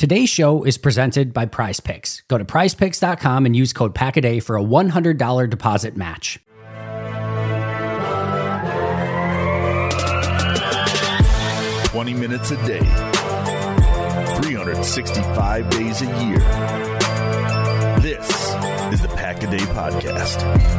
Today's show is presented by Prize Picks. Go to prizepicks.com and use code PACKADAY for a $100 deposit match. Minutes a day, 365 days a year. This is the Pack a Day Podcast.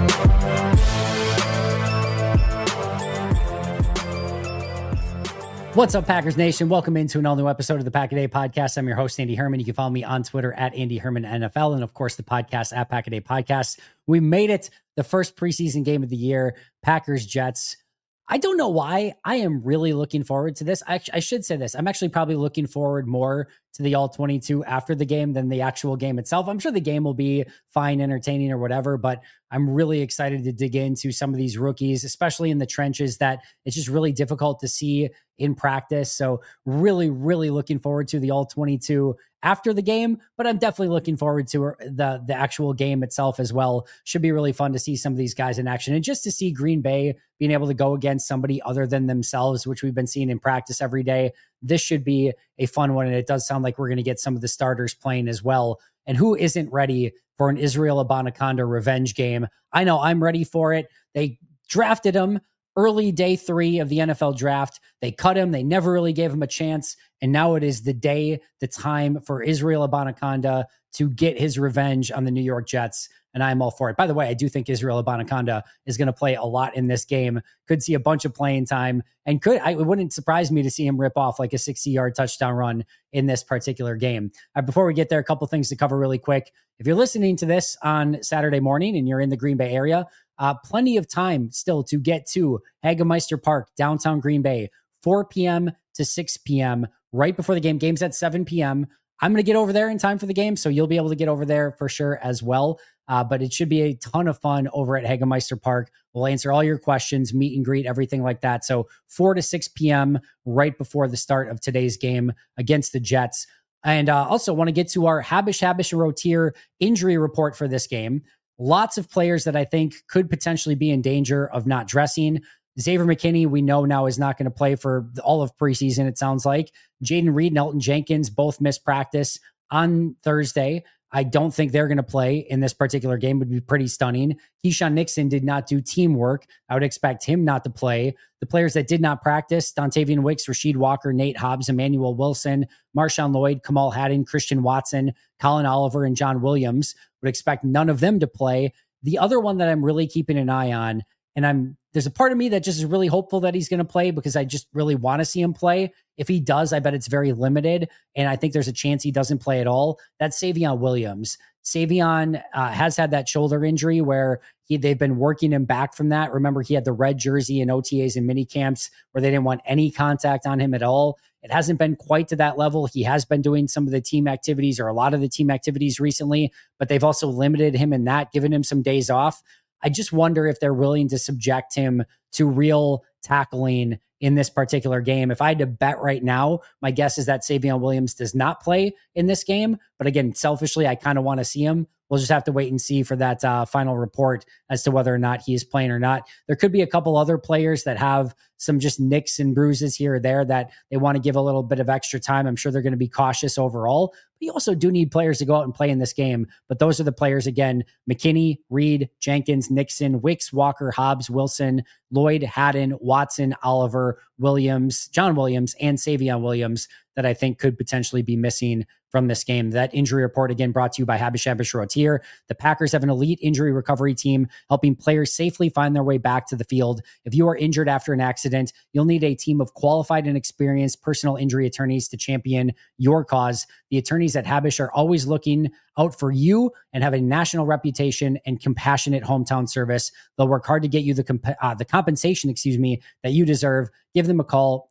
What's up, Packers Nation? Welcome into an all-new episode of the Pack a Day Podcast. I'm your host, Andy Herman. You can follow me on Twitter at Andy Herman NFL, and of course, the podcast at Pack a Day Podcast. We made it, the first preseason game of the year, Packers-Jets. I don't know why. I am really looking forward to this. I should say this. I'm actually probably looking forward more to the All-22 after the game than the actual game itself. I'm sure the game will be fine, entertaining, or whatever, but I'm really excited to dig into some of these rookies, especially in the trenches that it's just really difficult to see in practice. So really, really looking forward to the All-22 after the game, but I'm definitely looking forward to the actual game itself as well. Should be really fun to see some of these guys in action and just to see Green Bay being able to go against somebody other than themselves, which we've been seeing in practice every day. This should be a fun one. And it does sound like we're going to get some of the starters playing as well. And who isn't ready for an Israel Abanikanda revenge game? I know I'm ready for it. They drafted him early day 3 of the NFL draft. They cut him. They never really gave him a chance. And now it is the day, the time for Israel Abanikanda to get his revenge on the New York Jets. And I'm all for it. By the way, I do think Israel Abanikanda is going to play a lot in this game. Could see a bunch of playing time, and it wouldn't surprise me to see him rip off like a 60-yard touchdown run in this particular game. Before we get there, a couple things to cover really quick. If you're listening to this on Saturday morning and you're in the Green Bay area, plenty of time still to get to Hagemeister Park, downtown Green Bay, 4 p.m. to 6 p.m. right before the game. Game's at 7 p.m. I'm going to get over there in time for the game, so you'll be able to get over there for sure as well. But it should be a ton of fun over at Hagemeister Park. We'll answer all your questions, meet and greet, everything like that. So 4 to 6 p.m. right before the start of today's game against the Jets. And also want to get to our Habish and Rotier injury report for this game. Lots of players that I think could potentially be in danger of not dressing. Xavier McKinney, we know now, is not going to play for all of preseason, it sounds like. Jaden Reed and Elton Jenkins both missed practice on Thursday. I don't think they're going to play in this particular game. Would be pretty stunning. Keyshawn Nixon did not do teamwork. I would expect him not to play. The players that did not practice: Dontavian Wicks, Rasheed Walker, Nate Hobbs, Emmanuel Wilson, Marshawn Lloyd, Kamal Haddon, Christian Watson, Colin Oliver, and John Williams. Would expect none of them to play. The other one that I'm really keeping an eye on, and there's a part of me that just is really hopeful that he's going to play because I just really want to see him play. If he does, I bet it's very limited. And I think there's a chance he doesn't play at all. That's Savion Williams. Savion has had that shoulder injury where they've been working him back from that. Remember, he had the red jersey in OTAs and mini camps where they didn't want any contact on him at all. It hasn't been quite to that level. He has been doing some of the team activities or a lot of the team activities recently, but they've also limited him in that, given him some days off. I just wonder if they're willing to subject him to real tackling in this particular game. If I had to bet right now, my guess is that Savion Williams does not play in this game. But again, selfishly, I kind of want to see him. We'll just have to wait and see for that final report as to whether or not he is playing or not. There could be a couple other players that have some just nicks and bruises here or there that they want to give a little bit of extra time. I'm sure they're going to be cautious overall. But you also do need players to go out and play in this game. But those are the players, again: McKinney, Reed, Jenkins, Nixon, Wicks, Walker, Hobbs, Wilson, Lloyd, Haddon, Watson, Oliver, Williams, John Williams, and Savion Williams that I think could potentially be missing from this game. That injury report, again, brought to you by Habish Rotier. The Packers have an elite injury recovery team helping players safely find their way back to the field. If you are injured after an accident, you'll need a team of qualified and experienced personal injury attorneys to champion your cause. The attorneys at Habish are always looking out for you and have a national reputation and compassionate hometown service. They'll work hard to get you the compensation, that you deserve. Give them a call,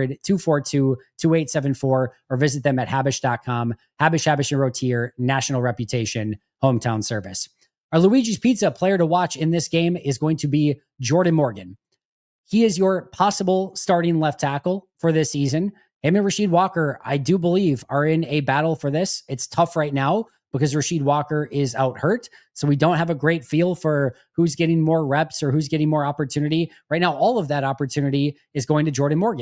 800-242-2874, or visit them at Habish.com. Habish and Rotier, national reputation, hometown service. Our Luigi's Pizza player to watch in this game is going to be Jordan Morgan. He is your possible starting left tackle for this season. Him and Rasheed Walker, I do believe, are in a battle for this. It's tough right now because Rasheed Walker is out hurt. So we don't have a great feel for who's getting more reps or who's getting more opportunity. Right now, all of that opportunity is going to Jordan Morgan.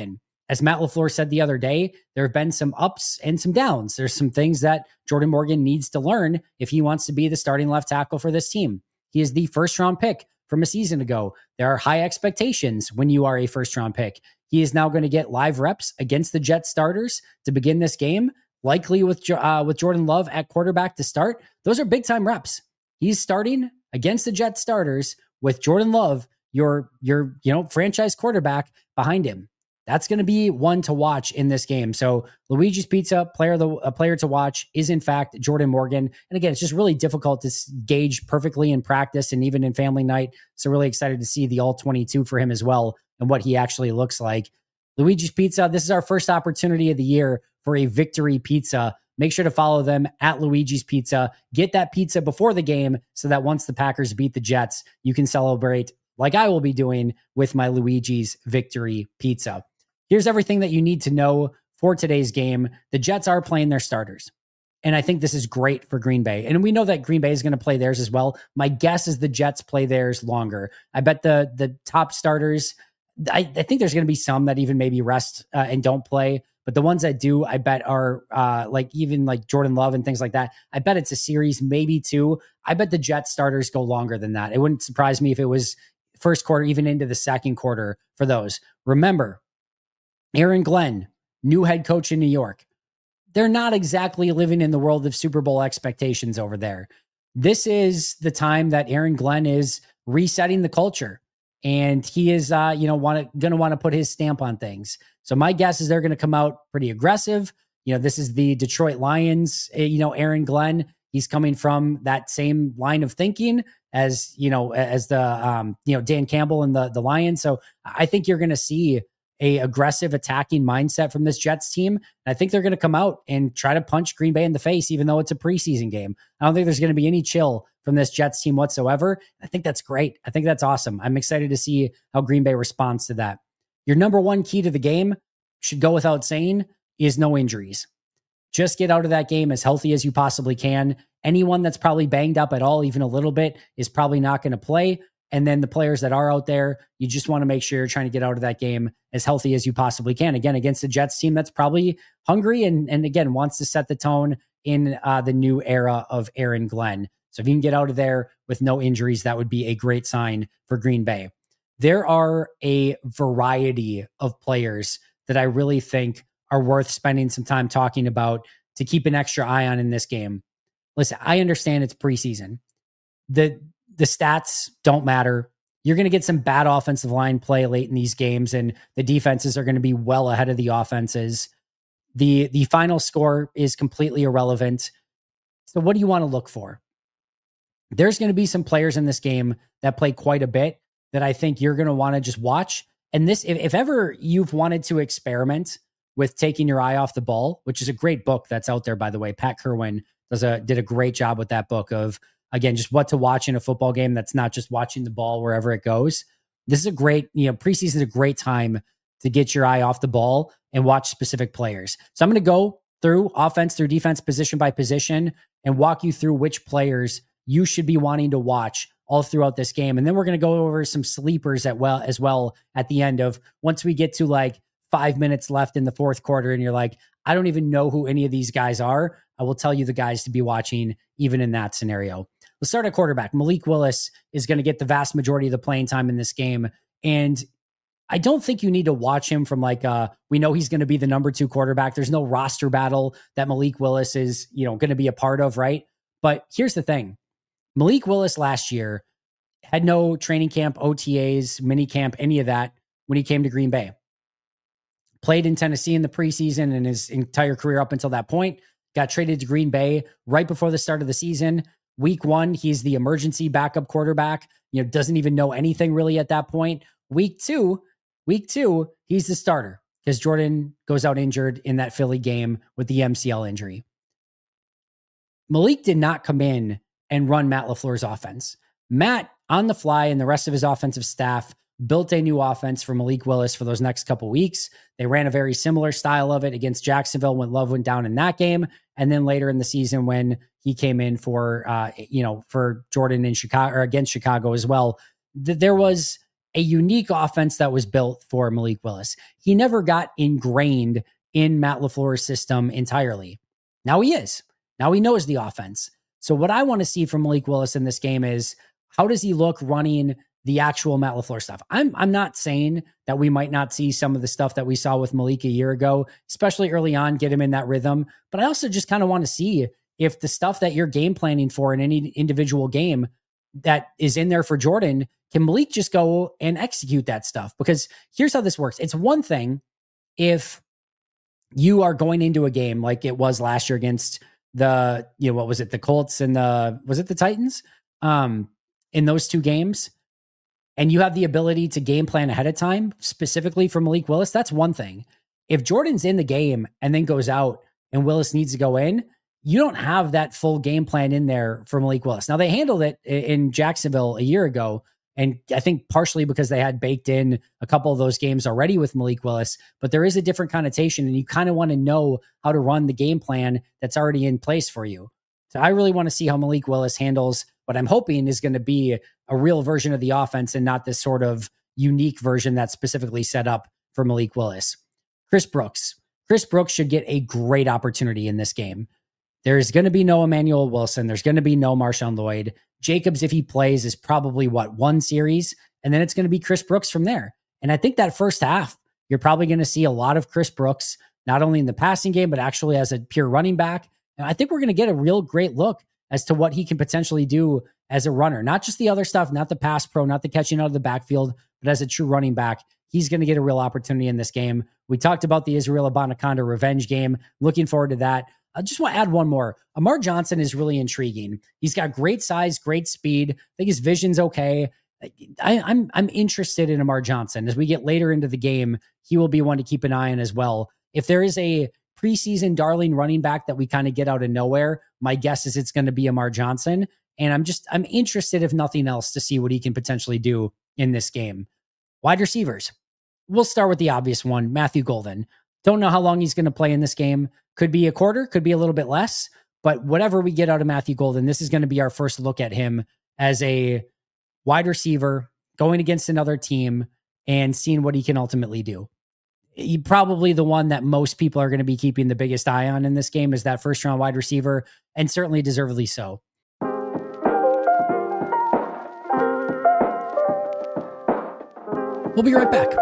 as Matt LaFleur said the other day, there have been some ups and some downs. There's some things that Jordan Morgan needs to learn if he wants to be the starting left tackle for this team. He is the first round pick from a season ago. There are high expectations when you are a first round pick. He is now going to get live reps against the Jets starters to begin this game, likely with Jordan Love at quarterback to start. Those are big time reps. He's starting against the Jets starters with Jordan Love, your franchise quarterback behind him. That's going to be one to watch in this game. So Luigi's Pizza a player to watch is in fact Jordan Morgan. And again, it's just really difficult to gauge perfectly in practice and even in family night. So really excited to see the all 22 for him as well and what he actually looks like. Luigi's Pizza, this is our first opportunity of the year for a victory pizza. Make sure to follow them at Luigi's Pizza. Get that pizza before the game so that once the Packers beat the Jets, you can celebrate like I will be doing with my Luigi's Victory Pizza. Here's everything that you need to know for today's game. The Jets are playing their starters. And I think this is great for Green Bay. And we know that Green Bay is going to play theirs as well. My guess is the Jets play theirs longer. I bet the top starters, I think there's going to be some that even maybe rest and don't play. But the ones that do, I bet are like Jordan Love and things like that. I bet it's a series, maybe two. I bet the Jets starters go longer than that. It wouldn't surprise me if it was first quarter, even into the second quarter for those. Remember, Aaron Glenn, new head coach in New York. They're not exactly living in the world of Super Bowl expectations over there. This is the time that Aaron Glenn is resetting the culture, and he is, going to want to put his stamp on things. So my guess is they're going to come out pretty aggressive. This is the Detroit Lions. Aaron Glenn. He's coming from that same line of thinking as the Dan Campbell and the Lions. So I think you're going to see a aggressive attacking mindset from this Jets team. And I think they're going to come out and try to punch Green Bay in the face, even though it's a preseason game. I don't think there's going to be any chill from this Jets team whatsoever. I think that's great. I think that's awesome. I'm excited to see how Green Bay responds to that. Your number one key to the game, should go without saying, is no injuries. Just get out of that game as healthy as you possibly can. Anyone that's probably banged up at all, even a little bit, is probably not going to play. And then the players that are out there, you just want to make sure you're trying to get out of that game as healthy as you possibly can. Again, against the Jets team that's probably hungry and again, wants to set the tone in the new era of Aaron Glenn. So if you can get out of there with no injuries, that would be a great sign for Green Bay. There are a variety of players that I really think are worth spending some time talking about to keep an extra eye on in this game. Listen, I understand it's preseason. The stats don't matter. You're going to get some bad offensive line play late in these games, and the defenses are going to be well ahead of the offenses. The final score is completely irrelevant. So what do you want to look for? There's going to be some players in this game that play quite a bit that I think you're going to want to just watch. And this, if ever you've wanted to experiment with taking your eye off the ball, which is a great book that's out there, by the way, Pat Kerwin did a great job with that book of, again, just what to watch in a football game that's not just watching the ball wherever it goes. This is a great, preseason is a great time to get your eye off the ball and watch specific players. So I'm going to go through offense, through defense, position by position, and walk you through which players you should be wanting to watch all throughout this game. And then we're going to go over some sleepers as well at the end of once we get to like 5 minutes left in the fourth quarter. And you're like, I don't even know who any of these guys are. I will tell you the guys to be watching even in that scenario. Let's start at quarterback. Malik Willis is going to get the vast majority of the playing time in this game. And I don't think you need to watch him from we know he's going to be the number 2 quarterback. There's no roster battle that Malik Willis is, going to be a part of, right? But here's the thing. Malik Willis last year had no training camp, OTAs, mini camp, any of that when he came to Green Bay. Played in Tennessee in the preseason and his entire career up until that point. Got traded to Green Bay right before the start of the season. Week 1, he's the emergency backup quarterback. Doesn't even know anything really at that point. Week 2, he's the starter because Jordan goes out injured in that Philly game with the MCL injury. Malik did not come in and run Matt LaFleur's offense. Matt, on the fly, and the rest of his offensive staff built a new offense for Malik Willis for those next couple weeks. They ran a very similar style of it against Jacksonville when Love went down in that game. And then later in the season when he came in for Jordan in Chicago or against Chicago as well, there was a unique offense that was built for Malik Willis. He never got ingrained in Matt LaFleur's system entirely. Now he is. Now he knows the offense. So what I want to see from Malik Willis in this game is, how does he look running the actual Matt LaFleur stuff? I'm not saying that we might not see some of the stuff that we saw with Malik a year ago, especially early on, get him in that rhythm. But I also just kind of want to see if the stuff that you're game planning for in any individual game that is in there for Jordan, can Malik just go and execute that stuff? Because here's how this works. It's one thing if you are going into a game like it was last year against the, what was it? The Colts and was it the Titans? In those two games, and you have the ability to game plan ahead of time, specifically for Malik Willis, that's one thing. If Jordan's in the game and then goes out and Willis needs to go in, you don't have that full game plan in there for Malik Willis. Now, they handled it in Jacksonville a year ago, and I think partially because they had baked in a couple of those games already with Malik Willis, but there is a different connotation, and you kind of want to know how to run the game plan that's already in place for you. So I really want to see how Malik Willis handles what I'm hoping is going to be a real version of the offense and not this sort of unique version that's specifically set up for Malik Willis. Chris Brooks should get a great opportunity in this game. There's going to be no Emmanuel Wilson. There's going to be no Marshawn Lloyd. Jacobs, if he plays, is probably one series, and then it's going to be Chris Brooks from there. And I think that first half, you're probably going to see a lot of Chris Brooks, not only in the passing game, but actually as a pure running back. And I think we're going to get a real great look as to what he can potentially do as a runner. Not just the other stuff, not the pass pro, not the catching out of the backfield, but as a true running back. He's going to get a real opportunity in this game. We talked about the Israel Abanikanda revenge game. Looking forward to that. I just want to add one more. Amar Johnson is really intriguing. He's got great size, great speed. I think his vision's okay. I'm interested in Amar Johnson. As we get later into the game, he will be one to keep an eye on as well. If there is a preseason darling running back that we kind of get out of nowhere, my guess is it's going to be Amar Johnson. And I'm interested, if nothing else, to see what he can potentially do in this game. Wide receivers. We'll start with the obvious one, Matthew Golden. Don't know how long he's going to play in this game. Could be a quarter, could be a little bit less, but whatever we get out of Matthew Golden, this is going to be our first look at him as a wide receiver going against another team and seeing what he can ultimately do. He probably the one that most people are going to be keeping the biggest eye on in this game is that first round wide receiver, and certainly deservedly so. We'll be right back.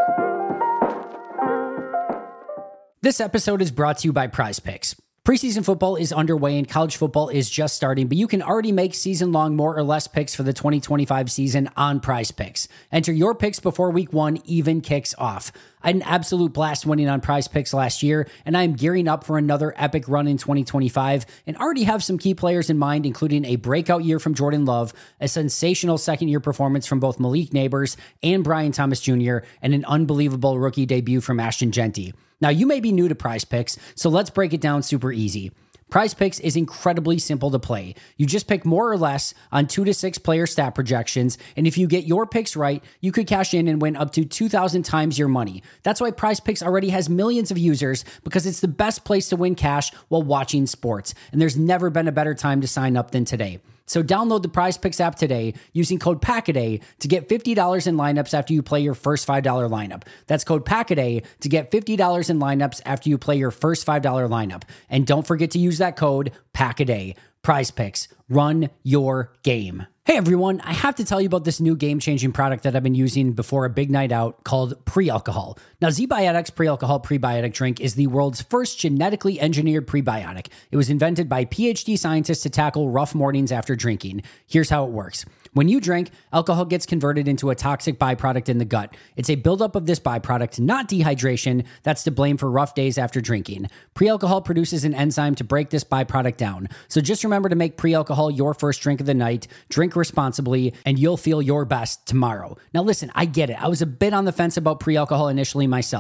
This episode is brought to you by Prize Picks. Preseason football is underway and college football is just starting, but you can already make season-long more or less picks for the 2025 season on Prize Picks. Enter your picks before week 1 even kicks off. I had an absolute blast winning on Prize Picks last year, and I am gearing up for another epic run in 2025 and already have some key players in mind, including a breakout year from Jordan Love, a sensational second-year performance from both Malik Nabers and Brian Thomas Jr., and an unbelievable rookie debut from Ashton Jeanty. Now, you may be new to Prize Picks, so let's break it down super easy. Prize Picks is incredibly simple to play. You just pick more or less on 2 to 6 player stat projections, and if you get your picks right, you could cash in and win up to 2,000 times your money. That's why Prize Picks already has millions of users, because it's the best place to win cash while watching sports, and there's never been a better time to sign up than today. So download the Prize Picks app today using code PACKADAY to get $50 in lineups after you play your first $5 lineup. That's code PACKADAY to get $50 in lineups after you play your first $5 lineup. And don't forget to use that code PACKADAY. Prize Picks. Run your game. Hey everyone, I have to tell you about this new game-changing product that I've been using before a big night out called Pre-Alcohol. Now, ZBiotics Pre-Alcohol Prebiotic Drink is the world's first genetically engineered prebiotic. It was invented by PhD scientists to tackle rough mornings after drinking. Here's how it works. When you drink, alcohol gets converted into a toxic byproduct in the gut. It's a buildup of this byproduct, not dehydration, that's to blame for rough days after drinking. Pre-alcohol produces an enzyme to break this byproduct down. So just remember to make pre-alcohol your first drink of the night, drink responsibly, and you'll feel your best tomorrow. Now listen, I get it. I was a bit on the fence about pre-alcohol initially myself,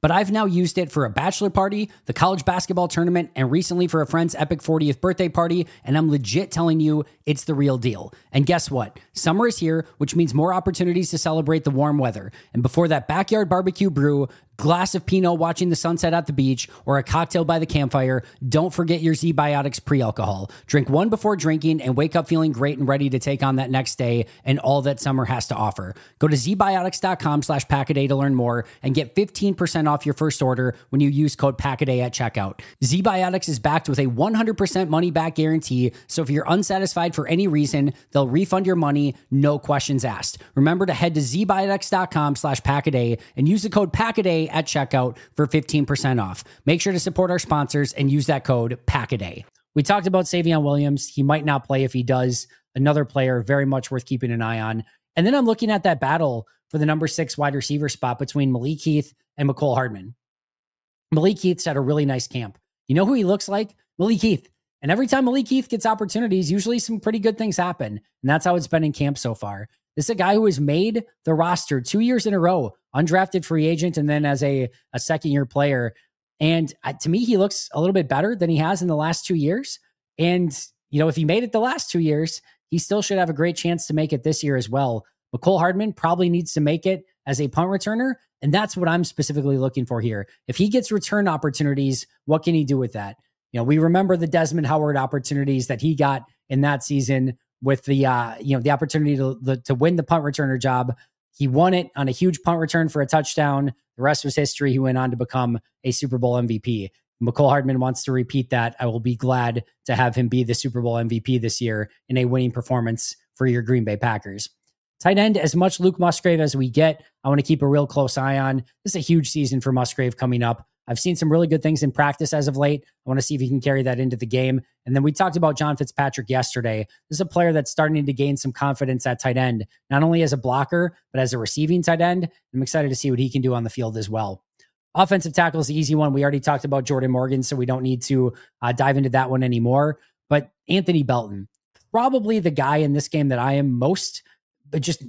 But I've now used it for a bachelor party, the college basketball tournament, and recently for a friend's epic 40th birthday party, and I'm legit telling you it's the real deal. And guess what? Summer is here, which means more opportunities to celebrate the warm weather. And before that backyard barbecue brew, glass of Pinot watching the sunset at the beach, or a cocktail by the campfire, don't forget your ZBiotics pre-alcohol. Drink one before drinking and wake up feeling great and ready to take on that next day and all that summer has to offer. Go to zbiotics.com/packaday to learn more and get 15% off your first order when you use code PACKADAY at checkout. ZBiotics is backed with a 100% money-back guarantee, so if you're unsatisfied for any reason, they'll refund your money, no questions asked. Remember to head to zbiotics.com/packaday and use the code PACKADAY at checkout for 15% off. Make sure to support our sponsors and use that code PACKADAY. We talked about Savion Williams. He might not play. If he does, another player very much worth keeping an eye on. And then I'm looking at that battle for the number 6 wide receiver spot between Malik Heath and Mecole Hardman. Malik Heath's had a really nice camp. You know who he looks like? Malik Heath. And every time Malik Heath gets opportunities, usually some pretty good things happen. And that's how it's been in camp so far. This is a guy who has made the roster 2 years in a row, undrafted free agent, and then as a second-year player. And to me, he looks a little bit better than he has in the last 2 years. And, if he made it the last 2 years, he still should have a great chance to make it this year as well. Mecole Hardman probably needs to make it as a punt returner, and that's what I'm specifically looking for here. If he gets return opportunities, what can he do with that? We remember the Desmond Howard opportunities that he got in that season with the opportunity to win the punt returner job. He won it on a huge punt return for a touchdown. The rest was history. He went on to become a Super Bowl MVP. Mecole Hardman wants to repeat that. I will be glad to have him be the Super Bowl MVP this year in a winning performance for your Green Bay Packers. Tight end, as much Luke Musgrave as we get, I want to keep a real close eye on. This is a huge season for Musgrave coming up. I've seen some really good things in practice as of late. I want to see if he can carry that into the game. And then we talked about John Fitzpatrick yesterday. This is a player that's starting to gain some confidence at tight end, not only as a blocker, but as a receiving tight end. I'm excited to see what he can do on the field as well. Offensive tackle is the easy one. We already talked about Jordan Morgan, so we don't need to dive into that one anymore. But Anthony Belton, probably the guy in this game that I am most, but just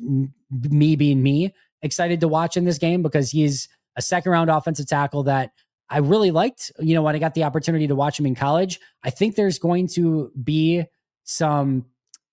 me being me, excited to watch in this game because he's a second-round offensive tackle that I really liked, when I got the opportunity to watch him in college. I think there's going to be some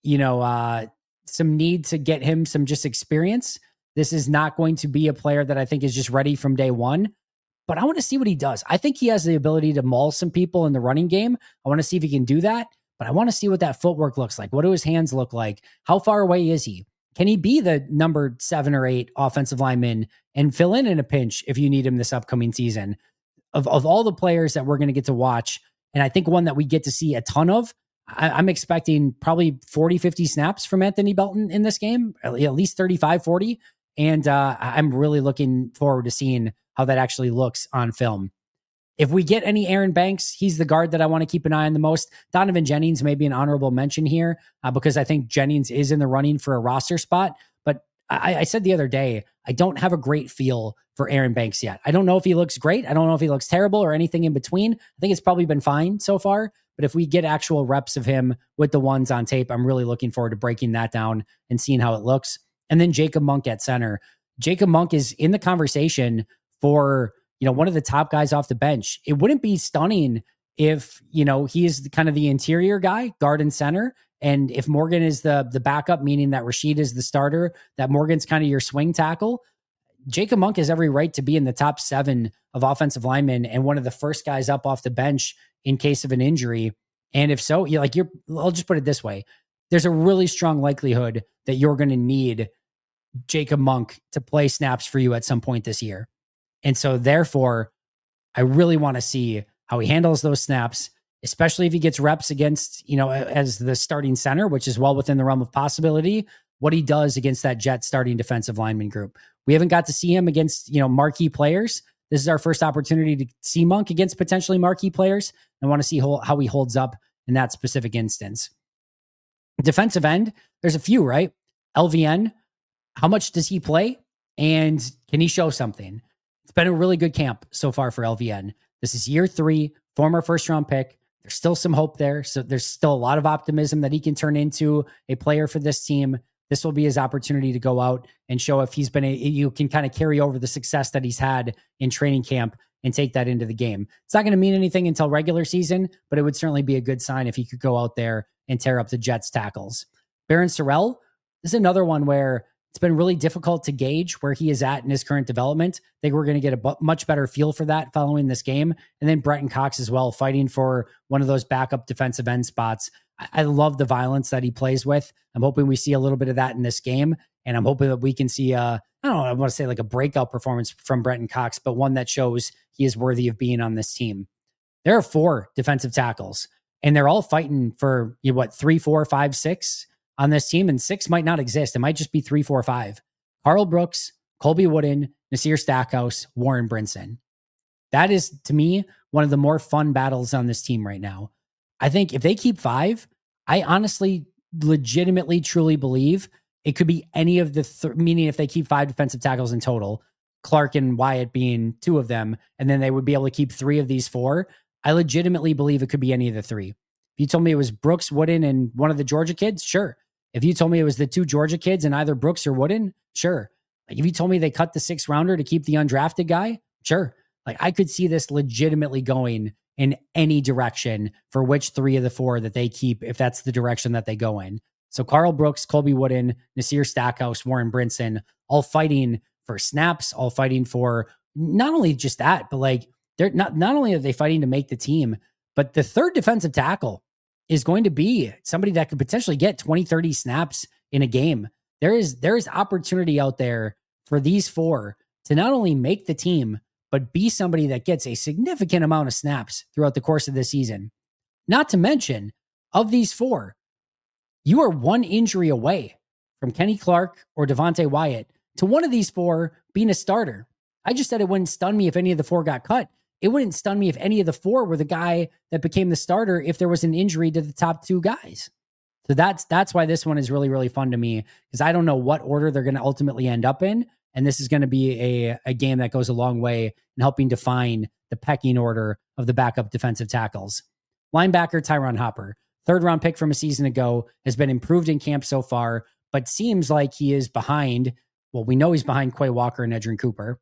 need to get him some just experience. This is not going to be a player that I think is just ready from day one, but I want to see what he does. I think he has the ability to maul some people in the running game. I want to see if he can do that, but I want to see what that footwork looks like. What do his hands look like? How far away is he? Can he be the number 7 or 8 offensive lineman and fill in a pinch if you need him this upcoming season? Of all the players that we're going to get to watch, and I think one that we get to see a ton of, I'm expecting probably 40, 50 snaps from Anthony Belton in this game, at least 35, 40. And I'm really looking forward to seeing how that actually looks on film. If we get any Aaron Banks, he's the guard that I want to keep an eye on the most. Donovan Jennings may be an honorable mention here because I think Jennings is in the running for a roster spot. But I said the other day, I don't have a great feel for Aaron Banks yet. I don't know if he looks great. I don't know if he looks terrible or anything in between. I think it's probably been fine so far. But if we get actual reps of him with the ones on tape, I'm really looking forward to breaking that down and seeing how it looks. And then Jacob Monk at center. Jacob Monk is in the conversation for one of the top guys off the bench. It wouldn't be stunning if, he is kind of the interior guy, guard and center. And if Morgan is the backup, meaning that Rashid is the starter, that Morgan's kind of your swing tackle, Jacob Monk has every right to be in the top 7 of offensive linemen and one of the first guys up off the bench in case of an injury. And if so, I'll just put it this way. There's a really strong likelihood that you're going to need Jacob Monk to play snaps for you at some point this year. And so therefore, I really want to see how he handles those snaps, especially if he gets reps against, as the starting center, which is well within the realm of possibility, what he does against that Jet starting defensive lineman group. We haven't got to see him against, marquee players. This is our first opportunity to see Monk against potentially marquee players. I want to see how he holds up in that specific instance. Defensive end, there's a few, right? LVN, how much does he play? And can he show something? It's been a really good camp so far for LVN. This is year 3, former first-round pick. There's still some hope there. So there's still a lot of optimism that he can turn into a player for this team. this will be his opportunity to go out and show if he's been you can kind of carry over the success that he's had in training camp and take that into the game. It's not going to mean anything until regular season, but it would certainly be a good sign if he could go out there and tear up the Jets tackles. Barron Sorrell, this is another one where it's been really difficult to gauge where he is at in his current development. I think we're going to get a much better feel for that following this game. And then Brenton Cox as well, fighting for one of those backup defensive end spots. I love the violence that he plays with. I'm hoping we see a little bit of that in this game. And I'm hoping that we can see I want to say like a breakout performance from Brenton Cox, but one that shows he is worthy of being on this team. There are 4 defensive tackles, and they're all fighting for 3, 4, 5, 6 on this team, and 6 might not exist. It might just be 3, 4, 5. Karl Brooks, Colby Wooden, Nasir Stackhouse, Warren Brinson. That is, to me, one of the more fun battles on this team right now. I think if they keep 5, I honestly, legitimately, truly believe it could be any of the, meaning if they keep 5 defensive tackles in total, Clark and Wyatt being 2 of them, and then they would be able to keep 3 of these 4. I legitimately believe it could be any of the 3. If you told me it was Brooks, Wooden, and one of the Georgia kids, sure. If you told me it was the 2 Georgia kids and either Brooks or Wooden, sure. Like if you told me they cut the 6th rounder to keep the undrafted guy, sure. Like I could see this legitimately going in any direction for which 3 of the 4 that they keep, if that's the direction that they go in. So Karl Brooks, Colby Wooden, Nasir Stackhouse, Warren Brinson, all fighting for snaps, all fighting for not only just that, but like they're not only are they fighting to make the team, but the 3rd defensive tackle is going to be somebody that could potentially get 20, 30 snaps in a game. There is opportunity out there for these 4 to not only make the team, but be somebody that gets a significant amount of snaps throughout the course of the season. Not to mention, of these 4, you are 1 injury away from Kenny Clark or Devontae Wyatt to one of these 4 being a starter. I just said it wouldn't stun me if any of the 4 got cut. It wouldn't stun me if any of the 4 were the guy that became the starter if there was an injury to the top 2 guys. So that's why this one is really, really fun to me, because I don't know what order they're going to ultimately end up in. And this is going to be a game that goes a long way in helping define the pecking order of the backup defensive tackles. Linebacker Tyron Hopper, 3rd round pick from a season ago, has been improved in camp so far, but seems like he is behind. Well, we know he's behind Quay Walker and Edgerrin Cooper.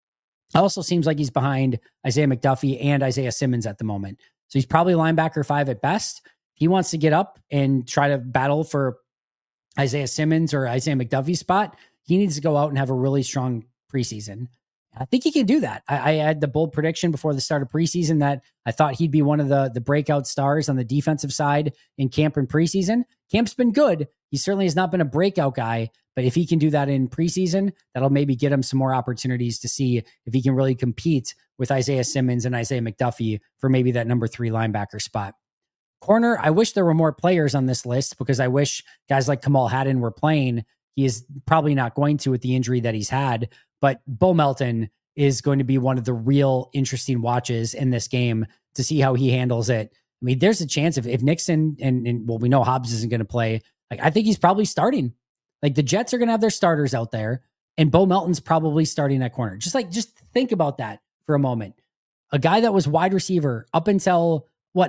Also seems like he's behind Isaiah McDuffie and Isaiah Simmons at the moment. So he's probably linebacker 5 at best. If he wants to get up and try to battle for Isaiah Simmons or Isaiah McDuffie's spot, he needs to go out and have a really strong preseason. I think he can do that. I had the bold prediction before the start of preseason that I thought he'd be one of the breakout stars on the defensive side in camp and preseason. Camp's been good. He certainly has not been a breakout guy, but if he can do that in preseason, that'll maybe get him some more opportunities to see if he can really compete with Isaiah Simmons and Isaiah McDuffie for maybe that number 3 linebacker spot. Corner, I wish there were more players on this list because I wish guys like Kamal Haddon were playing. He is probably not going to with the injury that he's had, but Bo Melton is going to be one of the real interesting watches in this game to see how he handles it. I mean, there's a chance if Nixon and well, we know Hobbs isn't going to play. Like, I think he's probably starting. Like the Jets are going to have their starters out there and Bo Melton's probably starting at corner. Just think about that for a moment. A guy that was wide receiver up until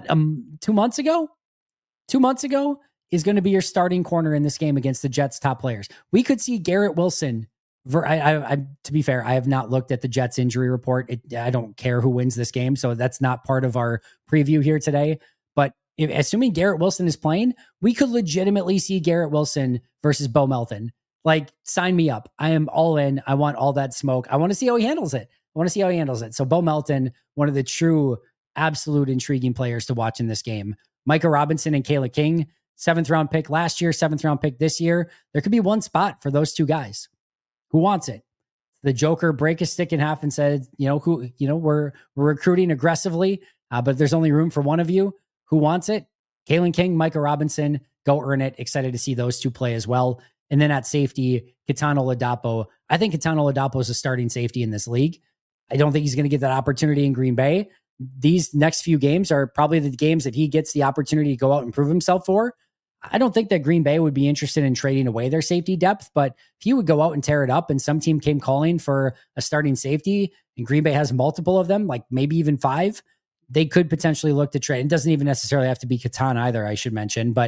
2 months ago? 2 months ago is going to be your starting corner in this game against the Jets' top players. We could see Garrett Wilson. To be fair, I have not looked at the Jets injury report. I don't care who wins this game, so that's not part of our preview here today. But assuming Garrett Wilson is playing, we could legitimately see Garrett Wilson versus Bo Melton. Like, sign me up. I am all in. I want all that smoke. I want to see how he handles it. So Bo Melton, one of the true, absolute intriguing players to watch in this game. Micah Robinson and Kayla King, 7th round pick last year, 7th round pick this year. There could be one spot for those 2 guys. Who wants it? The Joker break his stick in half and said, we're recruiting aggressively, but there's only room for one of you. Who wants it? Kayla King, Micah Robinson, go earn it. Excited to see those 2 play as well. And then at safety, Kitano Ladapo. I think Kitano Ladapo is a starting safety in this league. I don't think he's going to get that opportunity in Green Bay. These next few games are probably the games that he gets the opportunity to go out and prove himself for. I don't think that Green Bay would be interested in trading away their safety depth, but if he would go out and tear it up and some team came calling for a starting safety and Green Bay has multiple of them, like maybe even 5, they could potentially look to trade. It doesn't even necessarily have to be Catan either, I should mention, but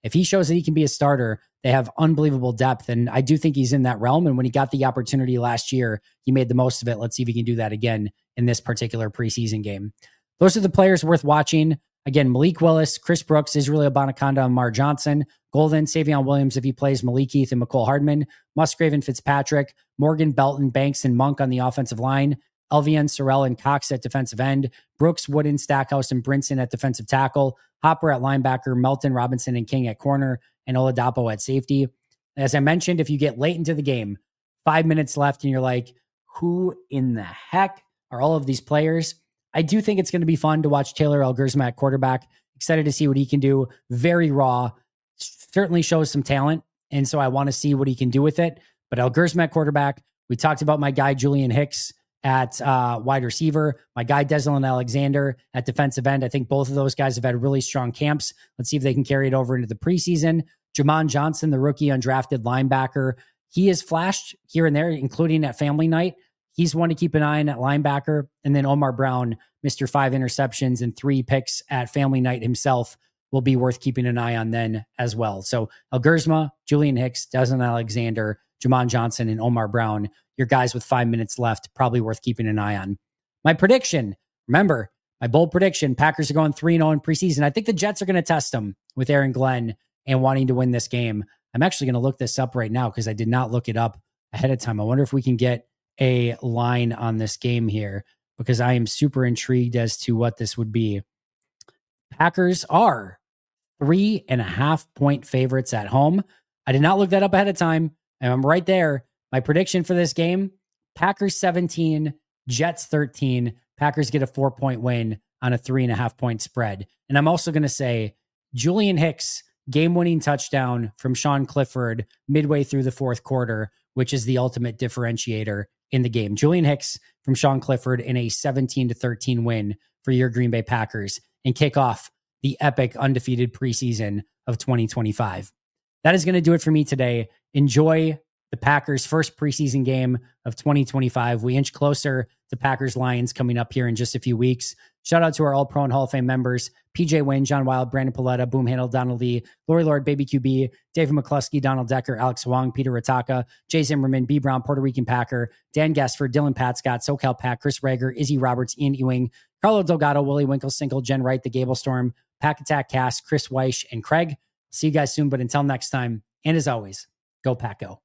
If he shows that he can be a starter, they have unbelievable depth. And I do think he's in that realm. And when he got the opportunity last year, he made the most of it. Let's see if he can do that again in this particular preseason game. Those are the players worth watching. Again, Malik Willis, Chris Brooks, Israel Abanikanda, Amar Johnson, Golden, Savion Williams if he plays, Malik Heath and McCole Hardman, Musgrave and Fitzpatrick, Morgan, Belton, Banks, and Monk on the offensive line, Elvian, Sorrell, and Cox at defensive end, Brooks, Wooden, Stackhouse, and Brinson at defensive tackle, Hopper at linebacker, Melton, Robinson, and King at corner, and Oladapo at safety. As I mentioned, if you get late into the game, 5 minutes left, and you're like, who in the heck are all of these players? I do think it's going to be fun to watch Taylor Elgersma at quarterback. Excited to see what he can do. Very raw. Certainly shows some talent. And so I want to see what he can do with it. But Elgersma at quarterback. We talked about my guy, Julian Hicks, at wide receiver. My guy, Deslin Alexander, at defensive end. I think both of those guys have had really strong camps. Let's see if they can carry it over into the preseason. Jamon Johnson, the rookie undrafted linebacker. He has flashed here and there, including at family night. He's one to keep an eye on at linebacker. And then Omar Brown, Mr. 5 interceptions and 3 picks at family night himself, will be worth keeping an eye on then as well. So Elgersma, Julian Hicks, Deslin Alexander, Jamon Johnson, and Omar Brown, your guys with 5 minutes left, probably worth keeping an eye on. My prediction, remember, my bold prediction, Packers are going 3-0 in preseason. I think the Jets are going to test them with Aaron Glenn and wanting to win this game. I'm actually going to look this up right now because I did not look it up ahead of time. I wonder if we can get a line on this game here because I am super intrigued as to what this would be. Packers are 3.5 point favorites at home. I did not look that up ahead of time, and I'm right there. My prediction for this game, Packers 17, Jets 13. Packers get a 4-point win on a 3.5 point spread. And I'm also going to say Julian Hicks, game-winning touchdown from Sean Clifford midway through the fourth quarter, which is the ultimate differentiator in the game. Julian Hicks from Sean Clifford in a 17-13 win for your Green Bay Packers and kick off the epic undefeated preseason of 2025. That is going to do it for me today. Enjoy the Packers' first preseason game of 2025. We inch closer to Packers Lions coming up here in just a few weeks. Shout out to our All-Pro and Hall of Fame members, PJ Wynn, John Wild, Brandon Paletta, Boom Handle, Donald Lee, Lori Lord, Baby QB, David McCluskey, Donald Decker, Alex Wong, Peter Rataka, Jay Zimmerman, B. Brown, Puerto Rican Packer, Dan Gassford, Dylan Pat Scott, SoCal Pack, Chris Rager, Izzy Roberts, Ian Ewing, Carlo Delgado, Willie Winkle-Single, Jen Wright, The Gable Storm, Pack Attack Cast, Chris Weish, and Craig. See you guys soon, but until next time, and as always, go Pack Go.